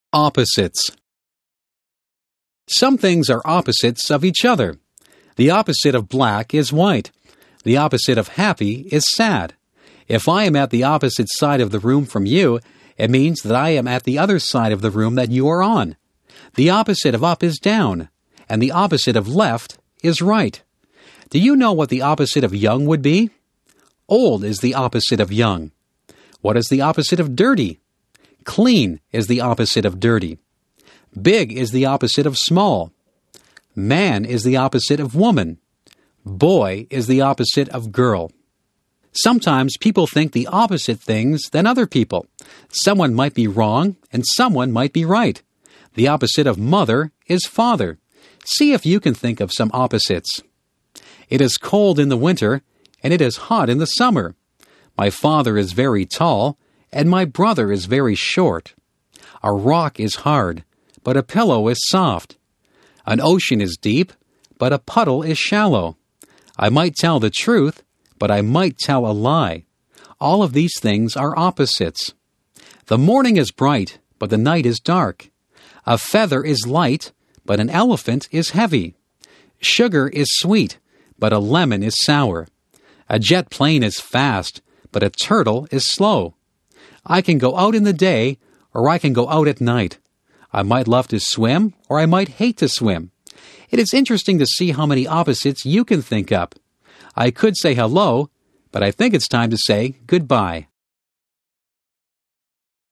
Opposites. Some things are opposites of each other. The opposite of black is white. The opposite of happy is sad. If I am at the opposite side of the room from you, it means that I am at the other side of the room that you are on. The opposite of up is down, and the opposite of left is right. Do you know what the opposite of young would be? Old is the opposite of young. What is the opposite of dirty? Clean is the opposite of dirty. Big is the opposite of small. Man is the opposite of woman. Boy is the opposite of girl. Sometimes people think the opposite things than other people. Someone might be wrong and someone might be right. The opposite of mother is father. See if you can think of some opposites. It is cold in the winter and it is hot in the summer. My father is very tall and my brother is very short. A rock is hard, but a pillow is soft. An ocean is deep, but a puddle is shallow. I might tell the truth, but I might tell a lie. All of these things are opposites. The morning is bright, but the night is dark. A feather is light, but an elephant is heavy. Sugar is sweet, but a lemon is sour. A jet plane is fast, but a turtle is slow. I can go out in the day, or I can go out at night. I might love to swim, or I might hate to swim. It is interesting to see how many opposites you can think up. I could say hello, but I think it's time to say goodbye.